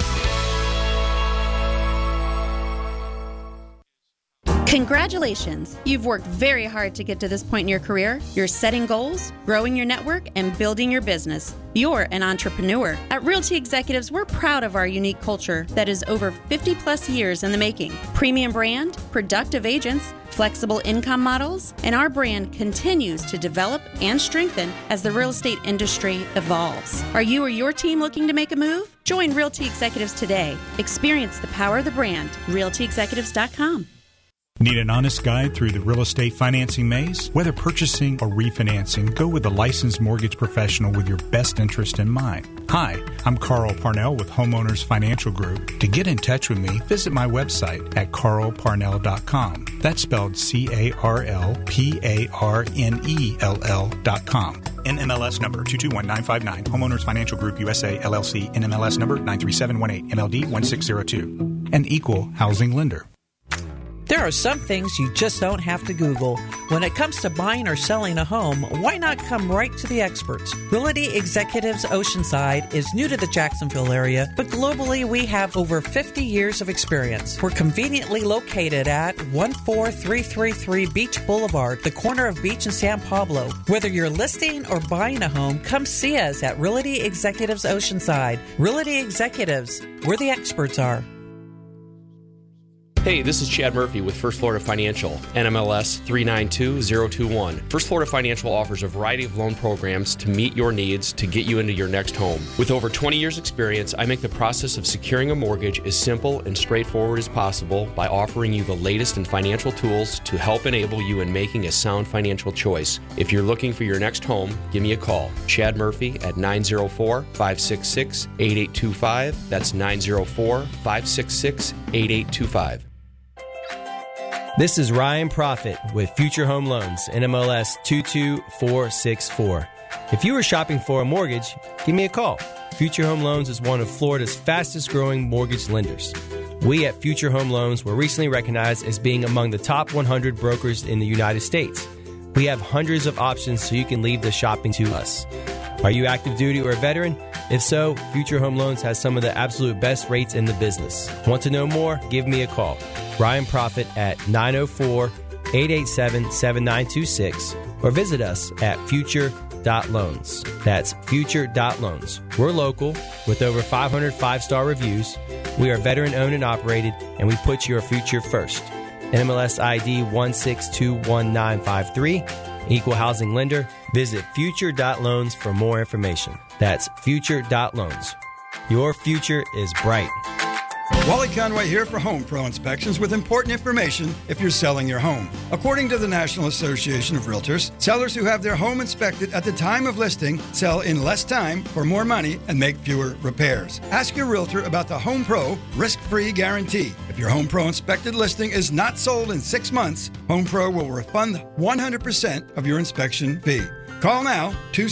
Congratulations! You've worked very hard to get to this point in your career. You're setting goals, growing your network, and building your business. You're an entrepreneur. At Realty Executives, we're proud of our unique culture that is over 50 plus years in the making. Premium brand, productive agents, flexible income models, and our brand continues to develop and strengthen as the real estate industry evolves. Are you or your team looking to make a move? Join Realty Executives today. Experience the power of the brand. RealtyExecutives.com. Need an honest guide through the real estate financing maze? Whether purchasing or refinancing, go with a licensed mortgage professional with your best interest in mind. Hi, I'm Carl Parnell with Homeowners Financial Group. To get in touch with me, visit my website at carlparnell.com. That's spelled CarlParnell.com. NMLS number 221959. Homeowners Financial Group USA, LLC. NMLS number 93718. MLD 1602. An equal housing lender. There are some things you just don't have to Google. When it comes to buying or selling a home, why not come right to the experts? Realty Executives Oceanside is new to the Jacksonville area, but globally we have over 50 years of experience. We're conveniently located at 14333 Beach Boulevard, the corner of Beach and San Pablo. Whether you're listing or buying a home, come see us at Realty Executives Oceanside. Realty Executives, where the experts are. Hey, this is Chad Murphy with First Florida Financial, NMLS 392021. First Florida Financial offers a variety of loan programs to meet your needs to get you into your next home. With over 20 years experience, I make the process of securing a mortgage as simple and straightforward as possible by offering you the latest in financial tools to help enable you in making a sound financial choice. If you're looking for your next home, give me a call. Chad Murphy at 904-566-8825. That's 904-566-8825. This is Ryan Profit with Future Home Loans, NMLS 22464. If you are shopping for a mortgage, give me a call. Future Home Loans is one of Florida's fastest growing mortgage lenders. We at Future Home Loans were recently recognized as being among the top 100 brokers in the United States. We have hundreds of options so you can leave the shopping to us. Are you active duty or a veteran? If so, Future Home Loans has some of the absolute best rates in the business. Want to know more? Give me a call. Ryan Profit at 904-887-7926 or visit us at future.loans. That's future.loans. We're local with over 500 5-star reviews. We are veteran owned and operated, and we put your future first. NMLS ID 1621953. Equal housing lender. Visit future.loans for more information. That's future.loans. Your future is bright. Wally Conway here for Home Pro Inspections with important information if you're selling your home. According to the National Association of Realtors, sellers who have their home inspected at the time of listing sell in less time for more money and make fewer repairs. Ask your realtor about the Home Pro risk-free guarantee. If your Home Pro inspected listing is not sold in 6 months, Home Pro will refund 100% of your inspection fee. Call now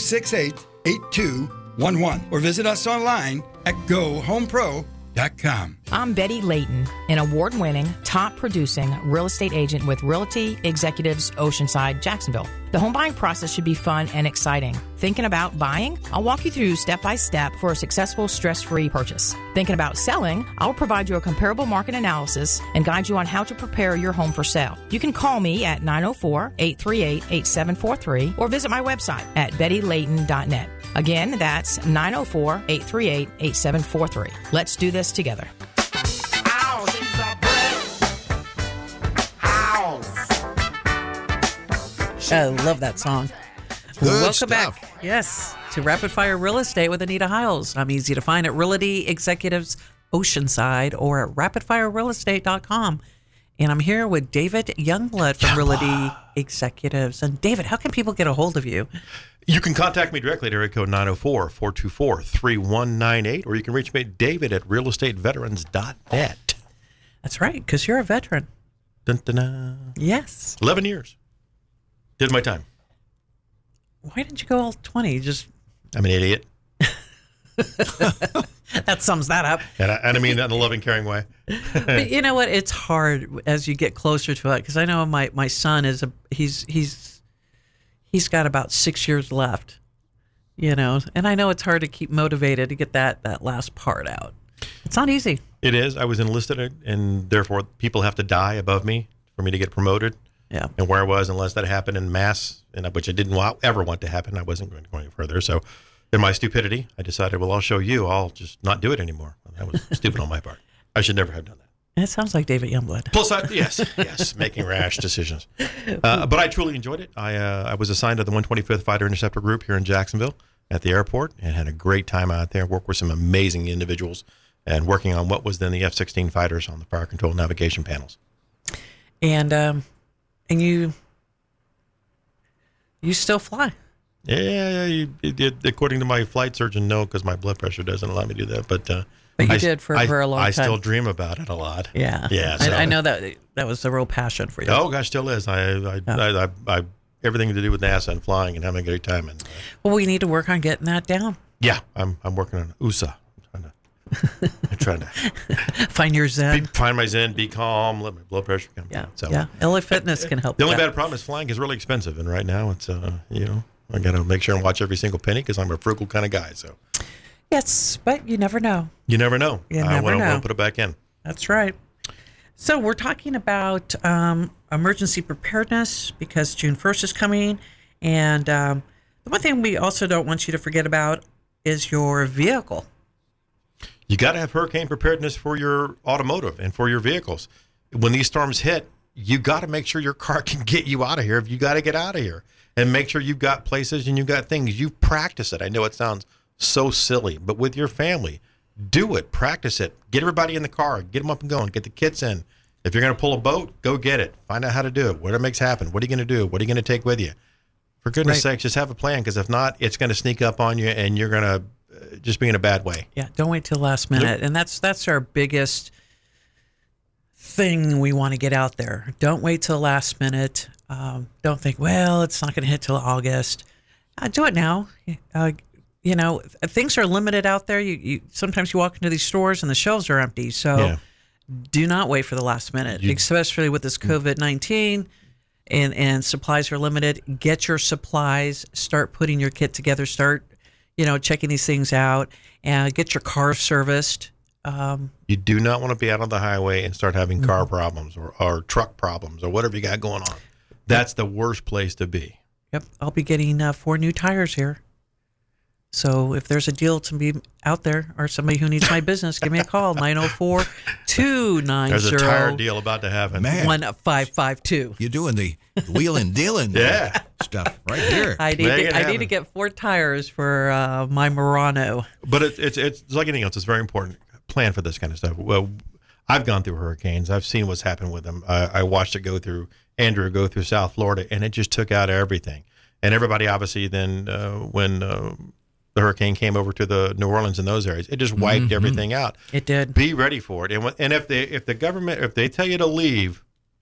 268-8211 or visit us online at GoHomePro.com. I'm Betty Layton, an award-winning, top-producing real estate agent with Realty Executives Oceanside, Jacksonville. The home buying process should be fun and exciting. Thinking about buying? I'll walk you through step-by-step for a successful, stress-free purchase. Thinking about selling? I'll provide you a comparable market analysis and guide you on how to prepare your home for sale. You can call me at 904-838-8743 or visit my website at bettylayton.net. Again, that's 904-838-8743. Let's do this together. I love that song. Good Welcome stuff. back. Yes, to Rapid Fire Real Estate with Anita Hiles. I'm easy to find at Realty Executives Oceanside or at rapidfirerealestate.com. And I'm here with David Youngblood from Realty Executives. And David, how can people get a hold of you? You can contact me directly at area code 904-424-3198, or you can reach me at David at realestateveterans.net. That's right, because you're a veteran. Dun, dun, dun. Yes. 11 years. Did my time. Why didn't you go all 20? I'm an idiot. That sums that up. And I mean that in a loving, caring way. But you know what? It's hard as you get closer to it, because I know my son is he's got about 6 years left, and I know it's hard to keep motivated to get that last part out. It's not easy. It is. I was enlisted, and therefore people have to die above me for me to get promoted. Yeah. And where I was, unless that happened in mass, which I didn't ever want to happen, I wasn't going to go any further. So in my stupidity, I decided, well, I'll show you. I'll just not do it anymore. That was stupid on my part. I should never have done that. It sounds like David Youngblood. Plus, yes, making rash decisions. But I truly enjoyed it. I was assigned to the 125th Fighter Interceptor Group here in Jacksonville at the airport and had a great time out there. Worked with some amazing individuals and working on what was then the F-16 fighters on the fire control navigation panels. And you still fly. Yeah, according to my flight surgeon, no, because my blood pressure doesn't allow me to do that. But you did for a long time. I still dream about it a lot. Yeah. So. I know that was a real passion for you. Oh gosh, still is. I everything to do with NASA and flying and having a great time. And well, we need to work on getting that down. Yeah, I'm working on USA. I'm trying to find your zen. Find my zen, be calm, let my blood pressure come down. So, LA Fitness can help. The only bad problem is flying is really expensive, and right now it's I got to make sure and watch every single penny because I'm a frugal kind of guy. So yes, but you never know. You never know. I want to put it back in. That's right. So we're talking about emergency preparedness because June 1st is coming, and the one thing we also don't want you to forget about is your vehicle. You got to have hurricane preparedness for your automotive and for your vehicles. When these storms hit, you got to make sure your car can get you out of here if you got to get out of here. And make sure you've got places and you've got things. You practice it. I know it sounds so silly, but with your family, do it. Practice it. Get everybody in the car. Get them up and going. Get the kids in. If you're going to pull a boat, go get it. Find out how to do it. What it makes happen. What are you going to do? What are you going to take with you? For goodness sakes, just have a plan, because if not, it's going to sneak up on you and you're going to just be in a bad way. Yeah, don't wait till the last minute. And that's our biggest thing we want to get out there. Don't wait till the last minute. Don't think, well, it's not going to hit till August. Do it now. Things are limited out there. You sometimes you walk into these stores and the shelves are empty. So do not wait for the last minute, especially with this COVID-19 and supplies are limited. Get your supplies. Start putting your kit together. Start checking these things out, and get your car serviced. You do not want to be out on the highway and start having car problems or truck problems or whatever you got going on. That's the worst place to be. Yep. I'll be getting 4 new tires here. So if there's a deal to be out there or somebody who needs my business, give me a call, 904-290. There's a tire deal about to happen. 1552. You're doing the wheeling dealing stuff right here. I need to get 4 tires for my Murano. But it's like anything else. It's very important. Plan for this kind of stuff. Well, I've gone through hurricanes. I've seen what's happened with them. I watched it go through South Florida, and it just took out everything. And everybody, obviously, then when the hurricane came over to the New Orleans and those areas, it just wiped everything out. It did. Be ready for it. And if the government, if they tell you to leave.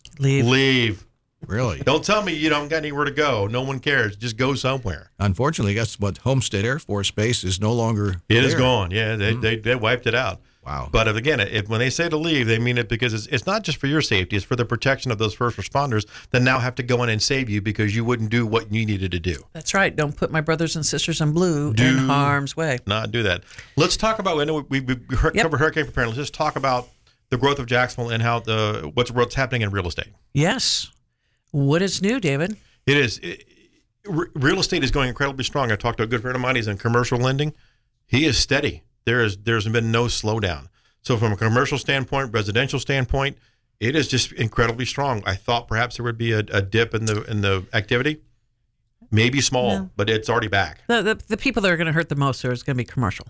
Really? Don't tell me you don't got anywhere to go. No one cares. Just go somewhere. Unfortunately, that's what Homestead Air Force Base is no longer. It is gone. Yeah, they wiped it out. Wow. But when they say to leave, they mean it because it's not just for your safety. It's for the protection of those first responders that now have to go in and save you because you wouldn't do what you needed to do. That's right. Don't put my brothers and sisters in blue in harm's way. Not do that. Let's talk about, I know we covered hurricane preparedness. Let's talk about the growth of Jacksonville and how what's happening in real estate. Yes. What is new, David? It is. Real estate is going incredibly strong. I talked to a good friend of mine. He's in commercial lending. He is steady. There's been no slowdown. So from a commercial standpoint, residential standpoint, it is just incredibly strong. I thought perhaps there would be a dip in the activity, maybe small, but it's already back. The people that are going to hurt the most is going to be commercial.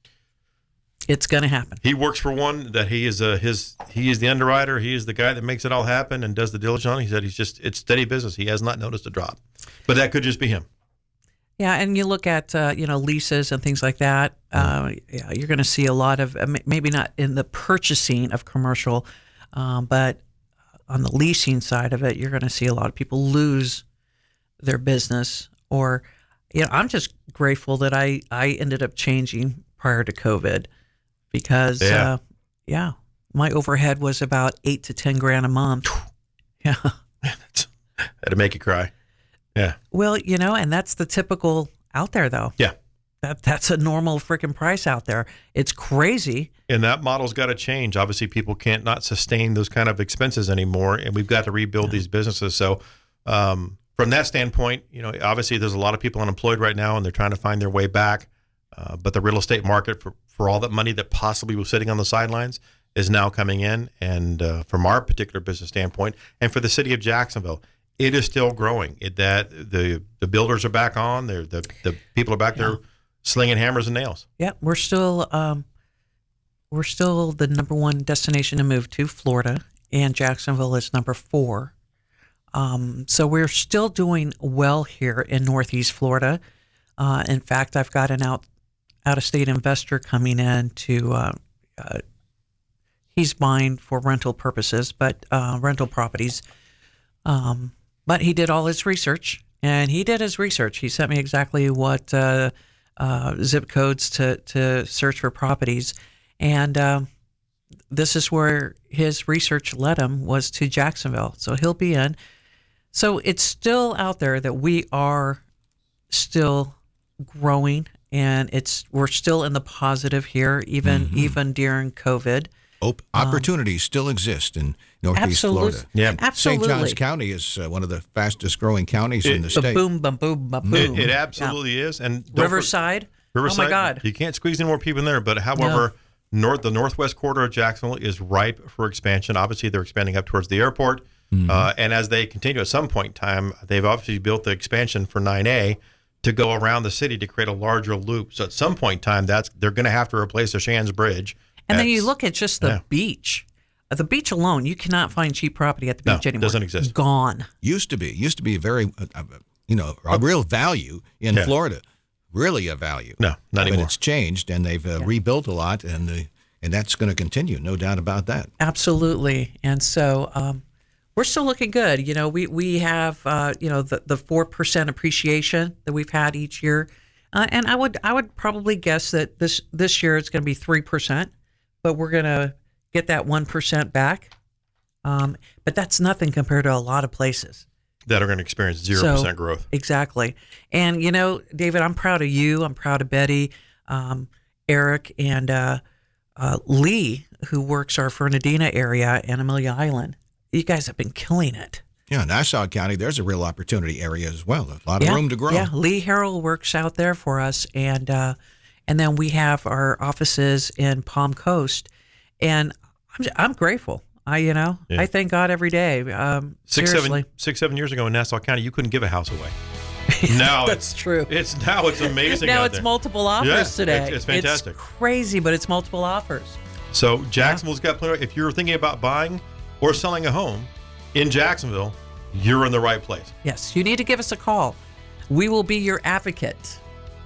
It's going to happen. He works for one that he is the underwriter. He is the guy that makes it all happen and does the diligence on it. He said it's steady business. He has not noticed a drop, but that could just be him. Yeah, and you look at leases and things like that. You're going to see a lot of maybe not in the purchasing of commercial, but on the leasing side of it, you're going to see a lot of people lose their business. Or, I'm just grateful that I ended up changing prior to COVID because, my overhead was about $8 to $10 a month. Yeah, had to make you cry. Yeah. Well, and that's the typical out there, though. Yeah. That's a normal freaking price out there. It's crazy. And that model's got to change. Obviously, people can't not sustain those kind of expenses anymore, and we've got to rebuild these businesses. So from that standpoint, obviously there's a lot of people unemployed right now, and they're trying to find their way back. But the real estate market, for all that money that possibly was sitting on the sidelines, is now coming in. And from our particular business standpoint, and for the city of Jacksonville, it is still growing. The builders are back on. The people are back there slinging hammers and nails. Yeah, we're still the number one destination to move to, Florida, and Jacksonville is number 4. So we're still doing well here in Northeast Florida. In fact, I've got an out-of-state investor coming in to. He's buying for rental purposes, but rental properties. But he did all his research, and he did his research. He sent me exactly what zip codes to search for properties. And this is where his research led him, was to Jacksonville. So he'll be in. So it's still out there that we are still growing, and we're still in the positive here, even during COVID. Opportunities still exist in Northeast Florida. Yeah, absolutely. St. Johns County is one of the fastest growing counties in the state. Boom, boom, boom, boom. It absolutely is. And Riverside. Oh my God! You can't squeeze any more people in there. But however, the northwest quarter of Jacksonville is ripe for expansion. Obviously, they're expanding up towards the airport, and as they continue, at some point in time, they've obviously built the expansion for 9A to go around the city to create a larger loop. So at some point in time, they're going to have to replace the Shands Bridge. And then you look at just the beach. The beach alone, you cannot find cheap property at the beach anymore. It doesn't exist. Gone. Used to be a very, a real value in Florida. Really a value. No, not anymore. But it's changed, and they've rebuilt a lot, and that's going to continue, no doubt about that. Absolutely. And so we're still looking good. We have the 4% appreciation that we've had each year, and I would probably guess that this year it's going to be 3%. But we're going to get that 1% back. But that's nothing compared to a lot of places that are going to experience 0% growth. Exactly. And, David, I'm proud of you. I'm proud of Betty, Eric, and Lee, who works our Fernandina area and Amelia Island. You guys have been killing it. Yeah, Nassau County, there's a real opportunity area as well. A lot of room to grow. Yeah, Lee Harrell works out there for us, and then we have our offices in Palm Coast, and I'm grateful. I thank God every day. Seriously. 6-7 years ago in Nassau County, you couldn't give a house away. Now that's true. It's amazing. Now it's multiple offers today. It's fantastic. It's crazy, but it's multiple offers. So Jacksonville's got plenty. If you're thinking about buying or selling a home in Jacksonville, you're in the right place. Yes, you need to give us a call. We will be your advocate.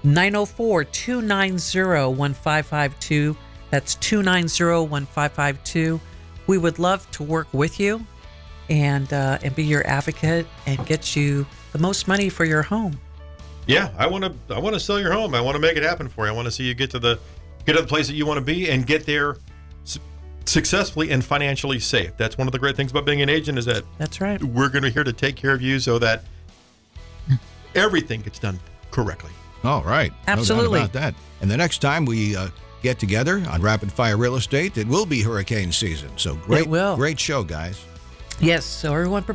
904-290-1552. That's 290-1552. We would love to work with you and be your advocate and get you the most money for your home. Yeah, I want to sell your home. I want to make it happen for you. I want to see you get to the place that you want to be and get there successfully and financially safe. That's one of the great things about being an agent, is that that's right. We're going to be here to take care of you so that everything gets done correctly. All right. Absolutely. No doubt about that. And the next time we get together on Rapid Fire Real Estate, it will be hurricane season. So great show, guys. Yes. So everyone